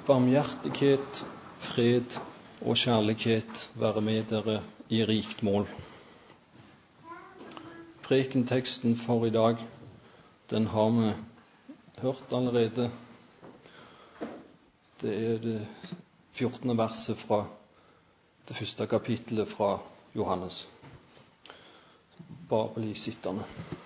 Barmhjertighet, fred og kjærlighet være med dere i rikt mål. Prekenteksten for i dag, den har vi hørt allerede. Det er det 14. verset fra det første kapittelet fra Johannes. Bare bli sittende.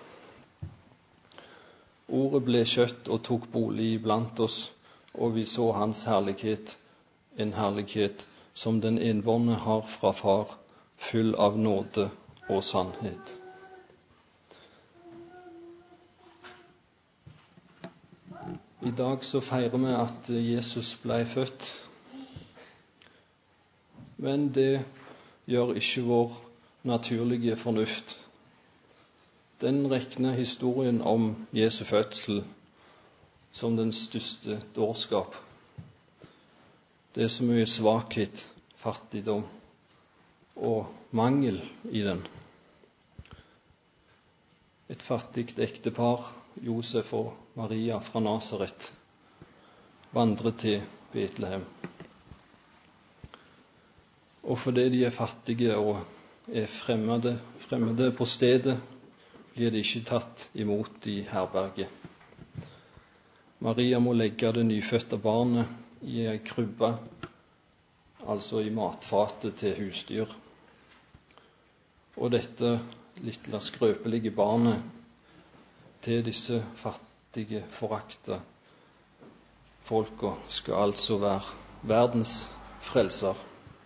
Ordet ble kjøtt og tok bolig blant oss, og vi så hans herlighet, en herlighet som den enbårne har fra far, full av nåde og sannhet. I dag så feirer vi at Jesus ble født, men det gjør ikke vår naturlige fornuft. Den regner historien om Jesu fødsel som den største dårskap. Det er så mye svakhet, fattigdom og mangel i den. Et fattig ektepar, Josef og Maria fra Nasaret, vandrer til Betlehem. Og fordi de er fattige og er fremmede på stedet, blir de ikke tatt imot i herberget. Maria må legge det nyfødte barnet i en krybbe, altså i matfatet til husdyr. Og dette lille skrøpelige barnet til disse fattige, forakta folka skal altså være verdens frelser.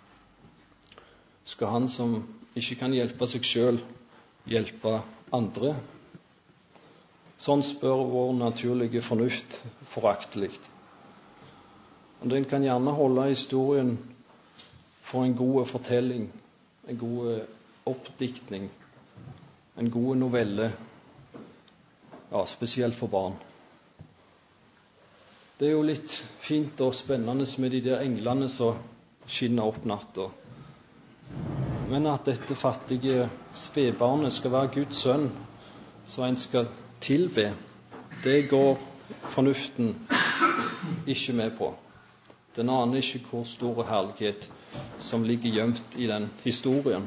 Skal han som ikke kan hjelpe seg selv, hjelpe andre? Sånn spør vår naturlige fornuft foraktelig. Og den kan gjerne holde historien for en god fortelling, en god oppdiktning, en god novelle, ja, spesielt for barn. Det er jo litt fint og spennende med de der englene som skinner opp natta. Men at dette fattige spedbarnet skal være Guds sønn, så en skal tilbe, det går fornuften ikke med på. Den aner ikke hvor stor herlighet som ligger gjemt i den historien.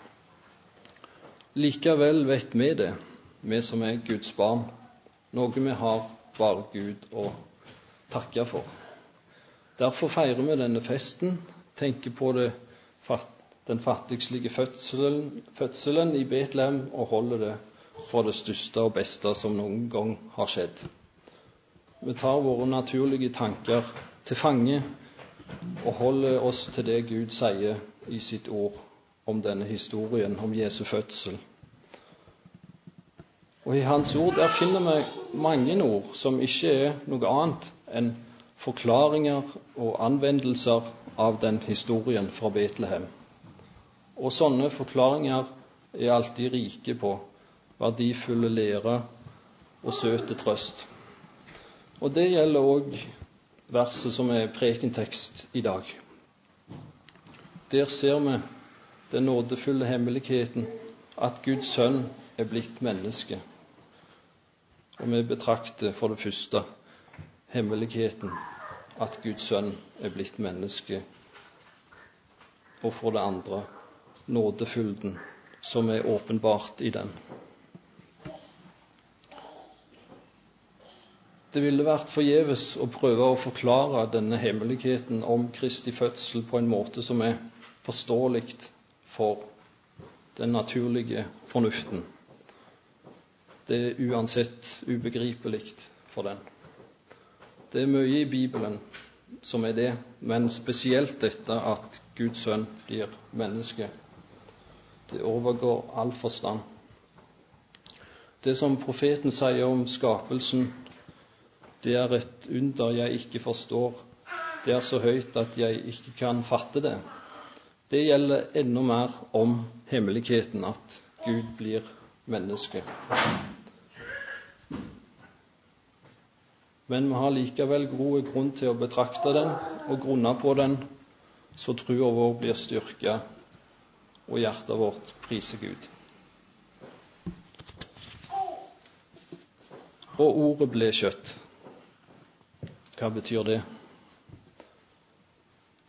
Likevel vet vi det, vi som er Guds barn, noe vi har bare Gud å takke for. Derfor feirer vi denne festen, tenker på den fattigslige fødselen i Betlehem og holder det for det største og beste som noen gang har skjedd. Vi tar våre naturlige tanker til fange og holder oss til det Gud sier i sitt ord om denne historien om Jesu fødsel. Og i hans ord der finner vi mange ord som ikke er noe annet enn forklaringer og anvendelser av den historien fra Betlehem. Og sånne forklaringer er alltid rike på verdifulle lære og søte trøst. Og det gjelder også verset som er prekentekst i dag. Der ser vi den nådefulle hemmeligheten at Guds sønn er blitt menneske. Og vi betrakter for det første hemmeligheten at Guds sønn er blitt menneske, og for det andre nådefylden som er åpenbart i den. Det ville vært forgjeves å prøve å forklare denne hemmeligheten om Kristi fødsel på en måte som er forståelig for den naturlige fornuften. Det er uansett ubegripelig for den. Det er mye i Bibelen som er det, men spesielt dette at Guds sønn blir menneske. Det overgår all forstand. Det som profeten sier om skapelsen, det er et under jeg ikke forstår. Det er så høyt at jeg ikke kan fatte det. Det gjelder enda mer om hemmeligheten at Gud blir menneske. Men vi har likevel god grunn til å betrakte den og grunne på den, så troen vår blir styrket og hjertet vårt priser Gud. Og ordet ble kjøtt. Hva betyr det?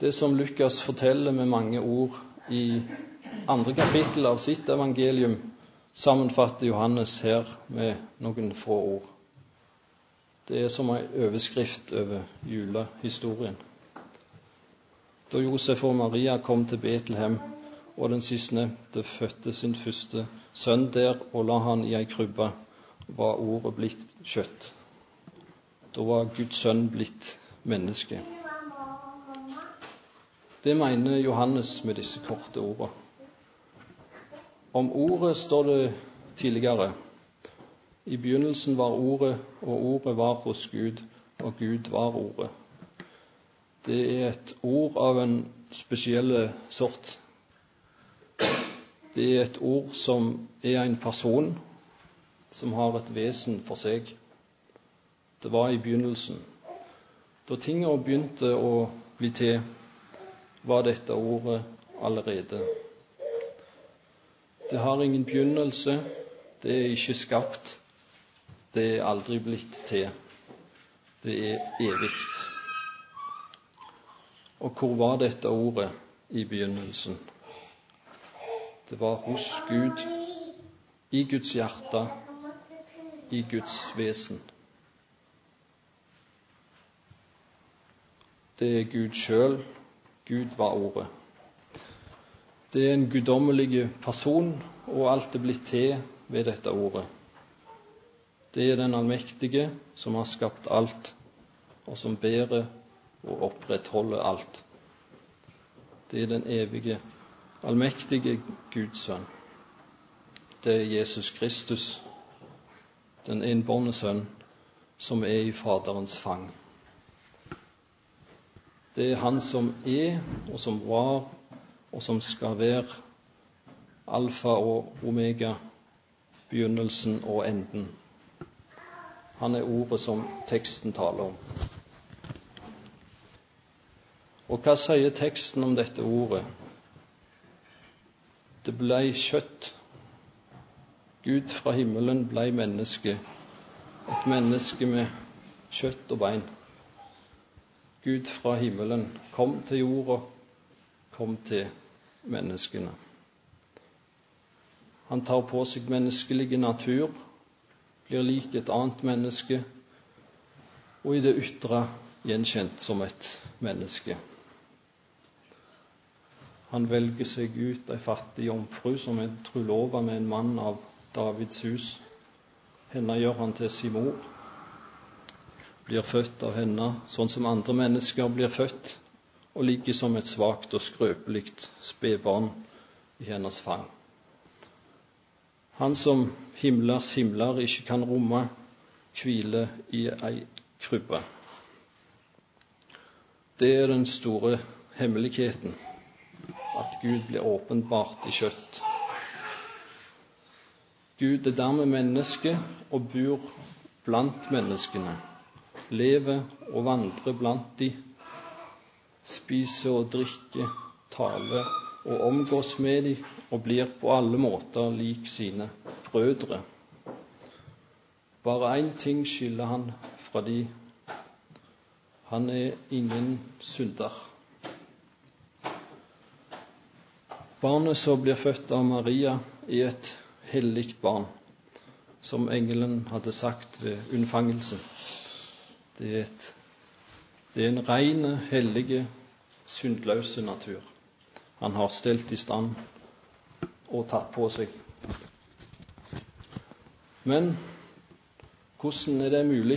Det som Lukas forteller med mange ord i 2. kapittel av sitt evangelium, sammenfatter Johannes her med noen få ord. Det er som en overskrift over julehistorien. Da Josef og Maria kom til Betlehem, og den sistnevnte fødte sin første sønn der og la han i ei krybbe, var ordet blitt kjøtt. Da var Guds sønn blitt menneske. Det mener Johannes med disse korte ordene. Om ordet står det tidligere: i begynnelsen var ordet, og ordet var hos Gud, og Gud var ordet. Det er et ord av en spesiell sort. Det er et ord som er en person som har et vesen for seg. Det var i begynnelsen. Da tingene begynte å bli til, var dette ordet allerede. Det har ingen begynnelse, det er ikke skapt, det er aldri blitt til. Det er evig. Og hvor var dette ordet i begynnelsen? Det var hos Gud, i Guds hjerte, i Guds vesen. Det er Gud selv. Gud var ordet. Det er en guddommelig person, og alt er blitt til ved dette ordet. Det er den allmektige som har skapt alt, og som bærer og opprettholder alt. Det er den evige, allmektige Guds sønn. Det er Jesus Kristus, den enbårne sønn, som er i Faderens fang. Det er han som er, og som var, og som skal være alfa og omega, begynnelsen og enden. Han er ordet som teksten taler om. Og hva sier teksten om dette ordet? Det ble kjøtt. Gud fra himmelen ble menneske. Et menneske med kjøtt og bein. Gud fra himmelen kom til jorda, kom til menneskene. Han tar på seg menneskelig natur, blir lik et annet menneske, og i det ytre gjenkjent som et menneske. Han velger seg ut ei fattig jomfru som er trolova med en mann av Davids hus. Henne gjør han til sin mor. Blir født av henne sånn som andre mennesker blir født, og ligger som et svakt og skrøpelig spedbarn i hennes fang. Han som himlers himler ikke kan romme, hviler i ei krybbe. Det er den store hemmeligheten, at Gud blir åpenbart i kjøtt. Gud er dermed menneske og bor blant menneskene, lever og vandrer blant de, spiser og drikker, taler og omgås med de, og blir på alle måter lik sine brødre. Bare én ting skiller han fra de. Han er ingen synder. Barnet som blir født av Maria, er et helligt barn, som engelen hadde sagt ved unnfangelsen. Det er en ren, hellig, syndløse natur han har stelt i stand og tatt på seg. Men hvordan er det mulig?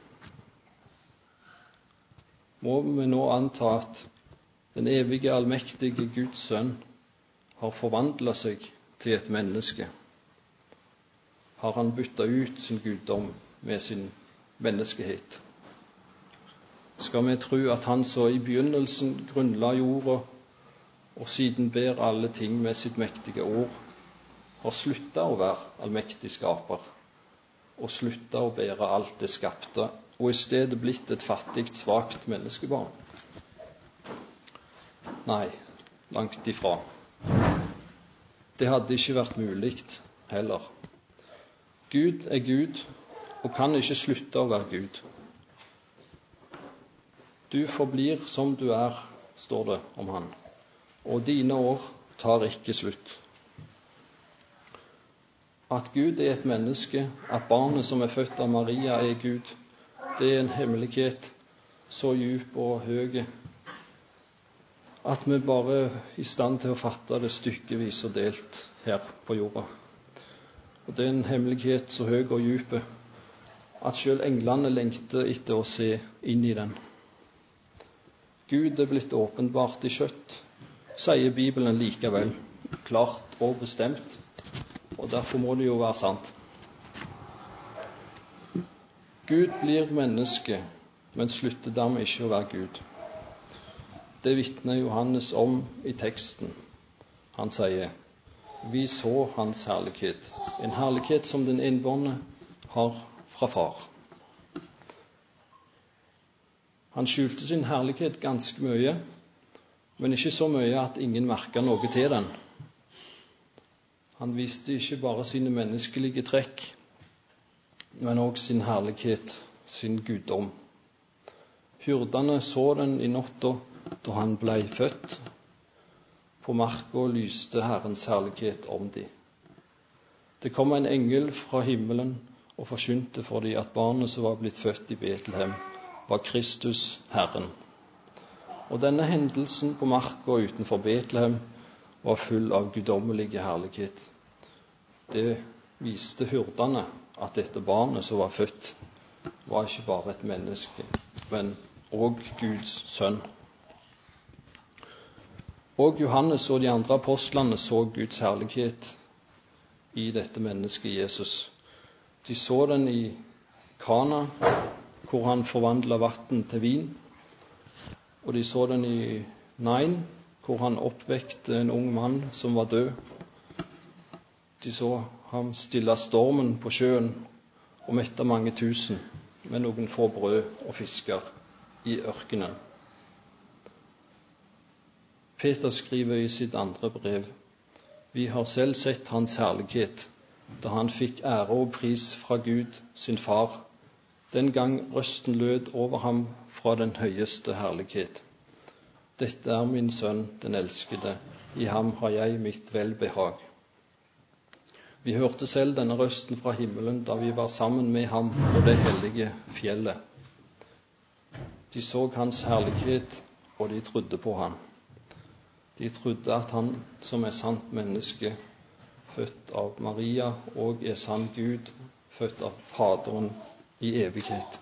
Må vi nå anta at den evige, allmektige Guds sønn har forvandlet seg til et menneske? Har han byttet ut sin guddom med sin menneskehet? Skal vi tro at han så i begynnelsen grunnla jorda, og siden ber alle ting med sitt mektige ord, har sluttet å være allmektig skaper, og sluttet å bære alt det skapte, og i stedet blitt et fattig, svakt menneskebarn? Nei, langt ifra. Det hadde ikke vært mulig heller. Gud er Gud, og kan ikke slutte å være Gud. Du forblir som du er står det om han. Og dine år tar ikke slutt. At Gud er et menneske, at barnet som er født av Maria er Gud, det er en hemmelighet så djup og høy at vi bare er i stand til å fatte det stykkevis og delt her på jorda. Og det er en hemmelighet så høy og djup at selv englene lengter etter å se inn i den. Gud er blitt åpenbart i kjøtt, sier Bibelen likevel, klart og bestemt, og derfor må det jo være sant. Gud blir menneske, men slutter dermed ikke å være Gud. Det vitner Johannes om i teksten. Han sier, vi så hans herlighet, en herlighet som den innbårne har fra far. Han skjulte sin herlighet ganske mye, men ikke så mye at ingen merket noe til den. Han viste ikke bare sine menneskelige trekk, men også sin herlighet, sin guddom. Hyrdene så den i natta da han ble født. På marka lyste Herrens herlighet om de. Det kom en engel fra himmelen og forkynte for de at barnet som var blitt født i Betlehem, var Kristus Herren. Og denne hendelsen på marka utenfor Betlehem var full av guddommelige herlighet. Det viste hyrdene at dette barnet som var født, var ikke bare et menneske, men også Guds sønn. Og Johannes og de andre apostlene så Guds herlighet i dette mennesket Jesus. De så den i Kana, hvor han forvandlet vann til vin, og de så den i Nain, hvor han oppvekte en ung mann som var død. De så ham stille stormen på sjøen og mette mange tusen med noen få brød og fisker i ørkenen. Peter skriver i sitt andre brev, vi har selv sett hans herlighet, da han fikk ære og pris fra Gud, sin far, den gang røsten lød over ham fra den høyeste herlighet. Dette er min sønn, den elskede, i ham har jeg mitt velbehag. Vi hørte selv denne røsten fra himmelen da vi var sammen med ham på det hellige fjellet. De så hans herlighet, og de trodde på ham. De trodde at han som er sant menneske, født av Maria, og er sann Gud, født av Faderen i evighet.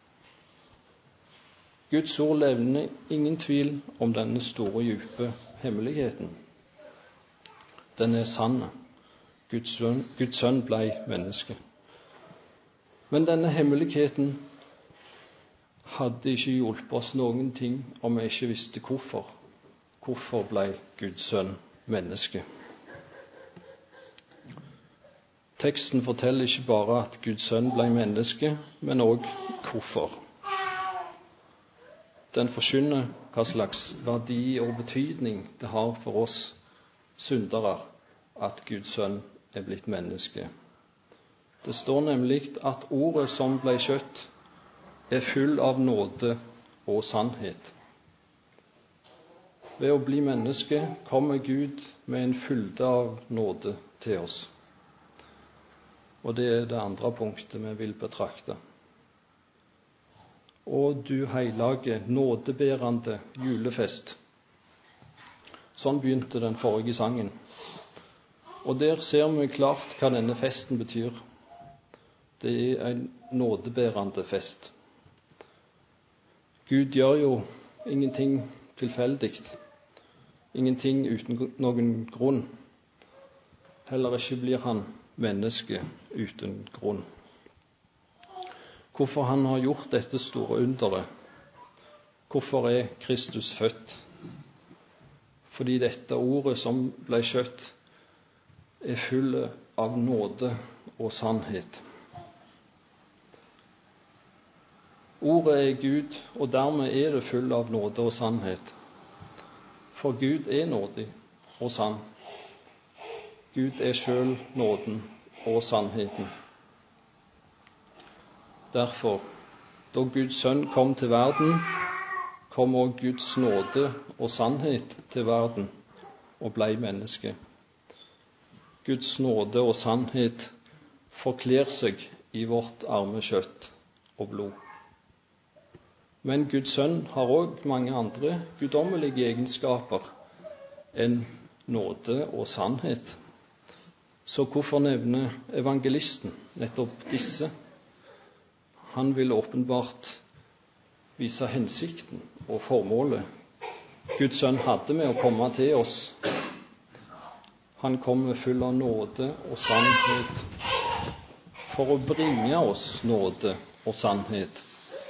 Guds ord levner ingen tvil om denne store, dype hemmeligheten. Den er sann. Guds sønn ble menneske. Men denne hemmeligheten hadde ikke hjulpet oss noen ting om vi ikke visste hvorfor. Hvorfor ble Guds sønn menneske? Teksten forteller ikke bare at Guds sønn ble menneske, men også hvorfor. Den forkynner hva slags verdi og betydning det har for oss syndere at Guds sønn er blitt menneske. Det står nemlig at ordet som ble kjøtt er full av nåde og sannhet. Ved å bli menneske kommer Gud med en fylde av nåde til oss. Og det er det andre punktet vi vil betrakte. Og du heilage, nådebærende julefest. Sånn begynte den forrige sangen. Og der ser vi klart hva denne festen betyr. Det er en nådebærende fest. Gud gjør jo ingenting tilfeldig. Ingenting uten noen grunn. Heller ikke blir han menneske uten grunn. Hvorfor han har gjort dette store underet? Hvorfor er Kristus født? Fordi dette ordet som ble kjøtt er full av nåde og sannhet. Ordet er Gud, og dermed er det full av nåde og sannhet. For Gud er nådig og sann. Gud er selv nåden og sannheten. Derfor, da Guds sønn kom til verden, kom også Guds nåde og sannhet til verden og ble menneske. Guds nåde og sannhet forkler seg i vårt arme kjøtt og blod. Men Guds sønn har også mange andre guddommelige egenskaper enn nåde og sannhet. Så hvorfor nevne evangelisten nettopp disse? Han vil åpenbart vise hensikten og formålet Guds sønn hadde med å komme til oss. Han kom full av nåde og sannhet for å bringe oss nåde og sannhet.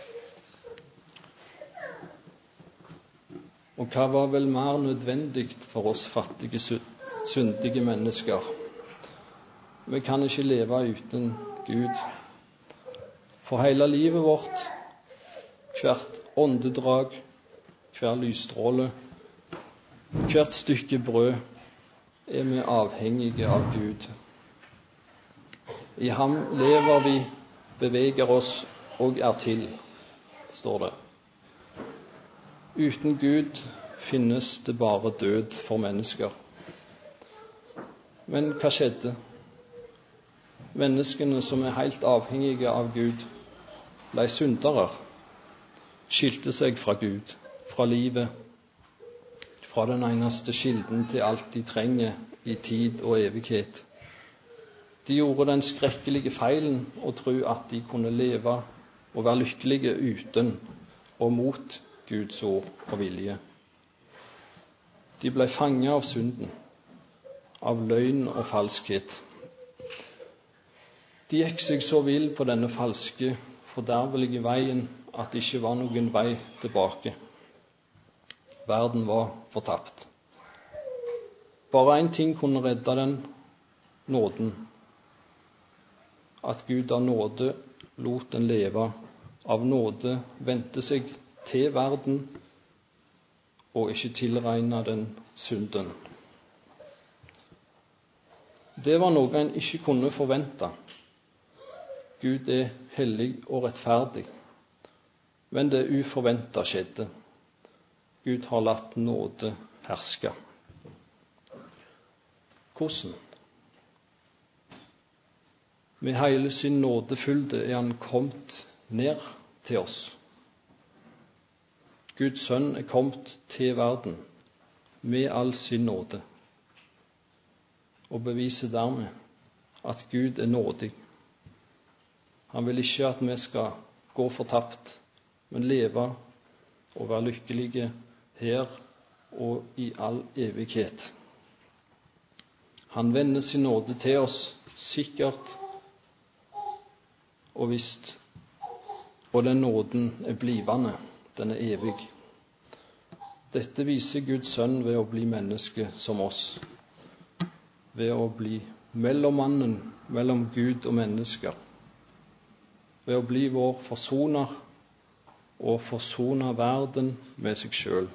Og hva var vel mer nødvendig for oss fattige, syndige mennesker? Vi kan ikke leve uten Gud. For hele livet vårt, hvert åndedrag, hver lysstråle, hvert stykke brød, er vi avhengige av Gud. I ham lever vi, beveger oss og er til, står det. Uten Gud finnes det bare død for mennesker. Men hva skjedde? Menneskene som er helt avhengige av Gud, ble syndere, skilte seg fra Gud, fra livet, fra den eneste kilden til alt de trenger i tid og evighet. De gjorde den skrekkelige feilen å tro at de kunne leve og være lykkelige uten og mot Guds ord og vilje. De ble fanget av synden, av løgn og falskhet. De gikk seg så vill på denne falske, fordervelige veien at det ikke var noen vei tilbake. Verden var fortapt. Bare én ting kunne redde den: nåden. At Gud av nåde lot den leve, av nåde vendte seg til verden og ikke tilregnet den synden. Det var noe en ikke kunne forvente. Gud er hellig og rettferdig, men det uforventet skjedde. Gud har latt nåde herske. Hvordan? Med hele sin nådefylde er han kommet ned til oss. Guds sønn er kommet til verden med all sin nåde, og beviser dermed at Gud er nådig. Han vil ikke at vi skal gå fortapt, men leve og være lykkelige her og i all evighet. Han vender sin nåde til oss sikkert og visst, og den nåden er blivende, den er evig. Dette viser Guds sønn ved å bli menneske som oss, ved å bli mellommannen mellom Gud og mennesker, ved å bli vår forsoner og forsone verden med seg selv.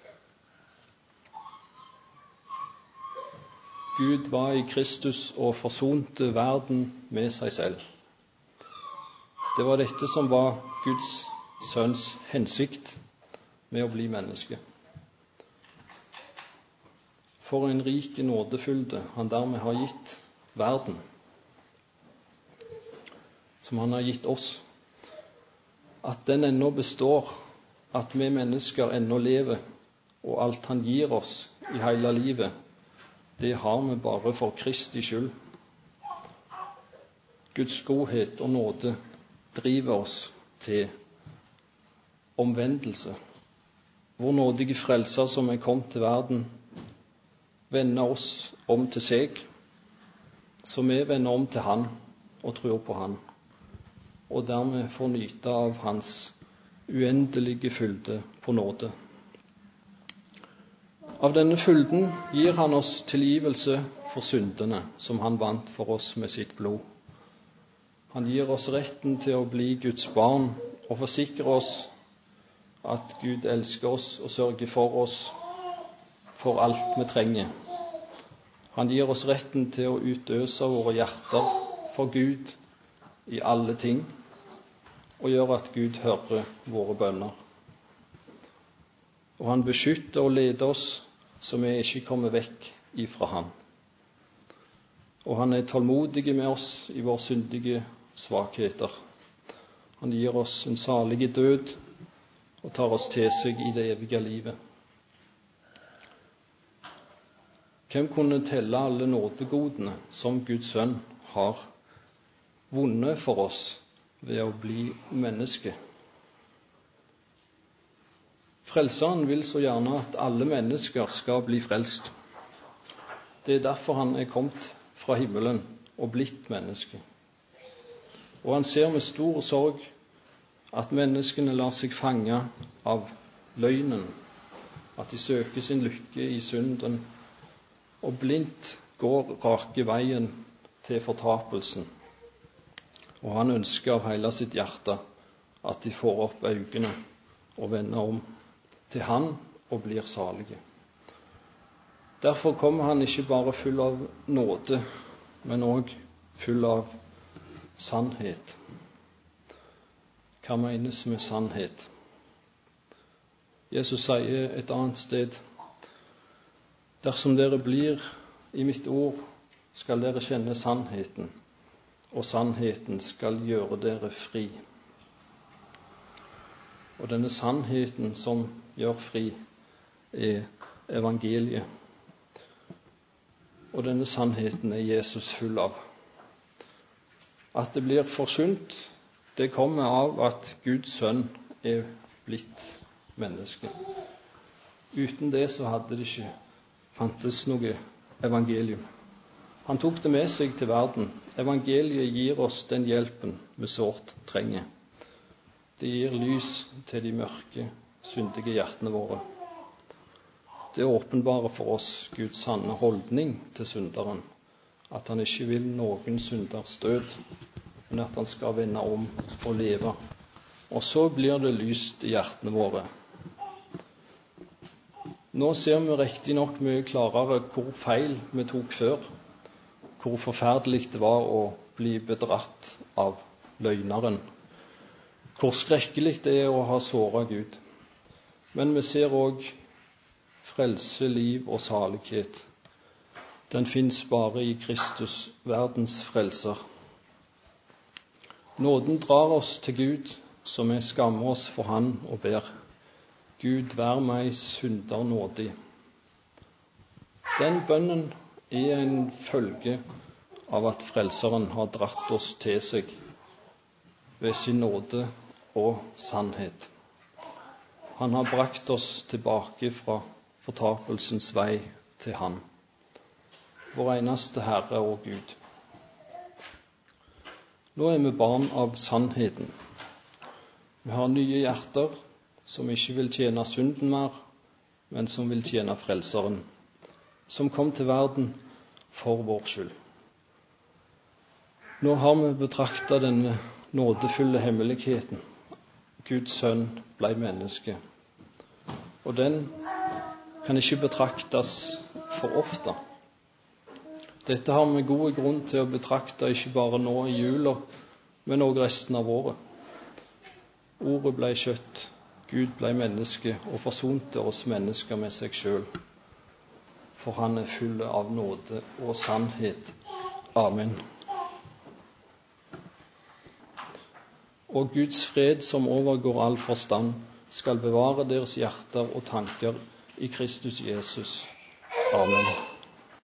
Gud var i Kristus og forsonte verden med seg selv. Det var dette som var Guds sønns hensikt med å bli menneske. For en rik nådefylde han dermed har gitt verden, som han har gitt oss. At den ennå består, at vi mennesker ennå lever, og alt han gir oss i hele livet, det har vi bare for Kristi skyld. Guds godhet og nåde driver oss til omvendelse. Vår nådige frelser som er kommet til verden, vender oss om til seg, så vi vender om til han og tror på han, og dermed får nyte av hans uendelige fylde på nåde. Av denne fylden gir han oss tilgivelse for syndene som han vant for oss med sitt blod. Han gir oss retten til å bli Guds barn og forsikrer oss at Gud elsker oss og sørger for oss for alt vi trenger. Han gir oss retten til å utøse våre hjerter for Gud i alle ting, og gjør at Gud hører våre bønner. Og han beskytter og leder oss, så vi ikke kommer vekk ifra han. Og han er tålmodig med oss i våre syndige svakheter. Han gir oss en salig død og tar oss til seg i det evige livet. Hvem kunne telle alle nådegodene som Guds sønn har vunnet for oss ved å bli menneske? Frelseren vil så gjerne at alle mennesker skal bli frelst. Det er derfor han er kommet fra himmelen og blitt menneske. Og han ser med stor sorg at menneskene lar seg fange av løgnen, at de søker sin lykke i synden og blindt går rake veien til fortapelsen. Og han ønsker av hele sitt hjerte at de får opp øynene og vender om til han og blir salige. Derfor kommer han ikke bare full av nåde, men også full av sannhet. Hva menes med sannhet? Jesus sier et annet sted: dersom dere blir i mitt ord, skal dere kjenne sannheten, og sannheten skal gjøre dere fri. Og denne sannheten som gjør fri, er evangeliet. Og denne sannheten er Jesus full av. At det blir forsynt, det kommer av at Guds sønn er blitt menneske. Uten det så hadde det ikke fantes noe evangelium. Han tok det med seg til verden. Evangeliet gir oss den hjelpen vi sårt trenger. Det gir lys til de mørke, syndige hjertene våre. Det åpenbarer for oss Guds sanne holdning til synderen, at han ikke vil noen synders død, men at han skal vende om og leve. Og så blir det lyst i hjertene våre. Nå ser vi riktig nok mye klarere hvor feil vi tok før, hvor forferdelig det var å bli bedratt av løgneren, hvor skrekkelig det er å ha såret Gud. Men vi ser også frelse, liv og salighet. Den finnes bare i Kristus, verdens frelser. Nåden drar oss til Gud, så vi skammer oss for han og ber: Gud, vær meg synder nådig. Den bønnen er en følge av at Frelseren har dratt oss til seg ved sin nåde og sannhet. Han har brakt oss tilbake fra fortapelsens vei til han, vår eneste Herre og Gud. Nå er vi barn av sannheten. Vi har nye hjerter som ikke vil tjene synden mer, men som vil tjene Frelseren, som kom til verden for vår skyld. Nå har vi betraktet denne nådefulle hemmeligheten. Guds sønn ble menneske. Og den kan ikke betraktes for ofte. Dette har vi god grunn til å betrakte ikke bare nå i jula, men også resten av året. Ordet ble kjøtt, Gud ble menneske og forsonte oss mennesker med seg selv. For han er full av nåde og sannhet. Amen. Og Guds fred, som overgår all forstand, skal bevare deres hjerter og tanker i Kristus Jesus. Amen.